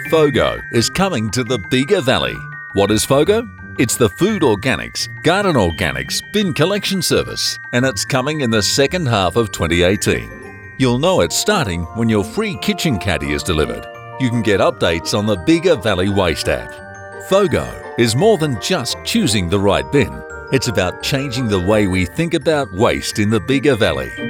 FOGO is coming to the Bega Valley. What is FOGO? It's the Food Organics, Garden Organics bin collection service, and it's coming in the second half of 2018. You'll know it's starting when your free kitchen caddy is delivered. You can get updates on the Bega Valley Waste app. FOGO is more than just choosing the right bin. It's about changing the way we think about waste in the Bega Valley.